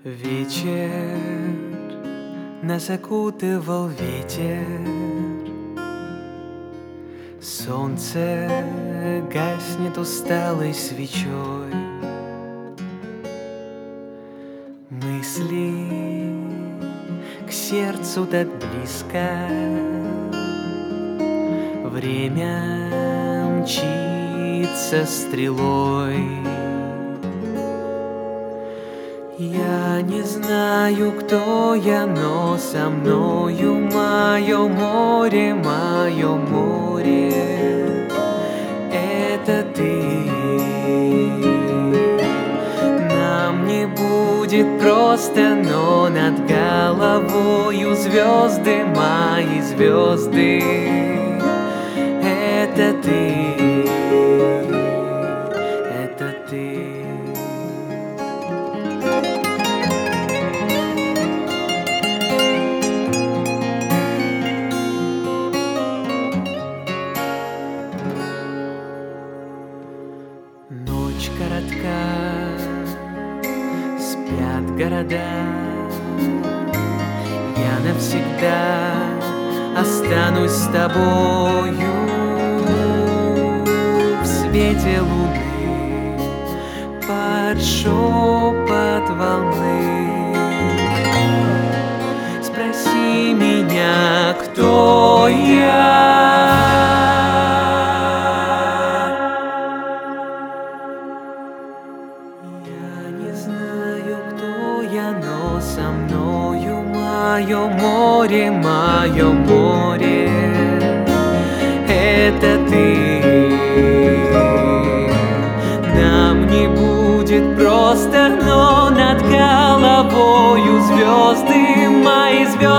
Вечер нас окутывал ветер, солнце гаснет усталой свечой, мысли к сердцу так близко, время мчится стрелой. Я не знаю, кто я, но со мною мое море, это ты. Нам не будет просто, но над головою звезды, мои звезды, это ты, это ты. Ночь коротка, спят города, я навсегда останусь с тобою в свете луны, под шепот волны. Спроси меня, кто я. Я не знаю, кто я, но со мною мое море, это ты. Нам не будет просто, но над головою звезды, мои звезды.